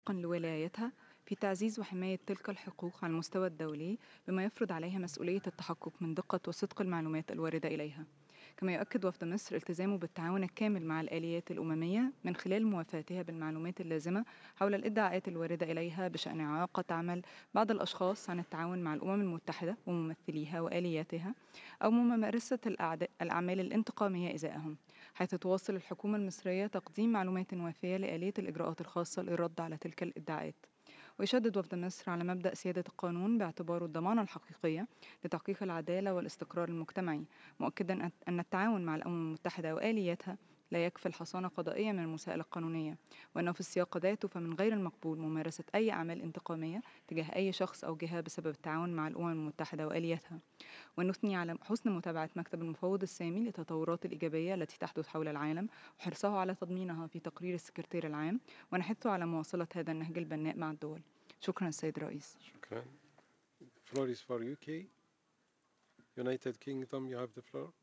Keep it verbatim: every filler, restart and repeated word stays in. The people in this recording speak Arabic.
لولايتها في تعزيز وحماية تلك الحقوق على المستوى الدولي، بما يفرض عليها مسؤولية التحقق من دقة وصدق المعلومات الواردة إليها. كما يؤكد وفد مصر التزامه بالتعاون الكامل مع الآليات الأممية من خلال موافاتها بالمعلومات اللازمة حول الادعاءات الواردة إليها بشأن إعاقة عمل بعض الأشخاص عن التعاون مع الأمم المتحدة وممثليها وآلياتها، أو ممارسة الأعد- الأعمال الانتقامية إزاءهم، حيث تواصل الحكومة المصرية تقديم معلومات وافية لآلية الإجراءات الخاصة للرد على تلك الادعاءات. ويشدد وفد مصر على مبدأ سيادة القانون باعتباره الضمانة الحقيقية لتحقيق العدالة والاستقرار المجتمعي، مؤكدا أن أن التعاون مع الأمم المتحدة وآلياتها لا يكفي الحصانة قضائية من المساءلة القانونية، وأنه في السياق ذاته فمن غير المقبول ممارسة أي أعمال انتقامية تجاه أي شخص أو جهة بسبب التعاون مع الأمم المتحدة وآلياتها. ونثني على حسن متابعة مكتب المفوض السامي للتطورات الإيجابية التي تحدث حول العالم وحرصه على تضمينها في تقرير السكرتير العام، ونحث على مواصلة هذا النهج البناء مع الدول. شكرا السيد الرئيس. شكرا. The floor is for U K. United Kingdom, you have the floor.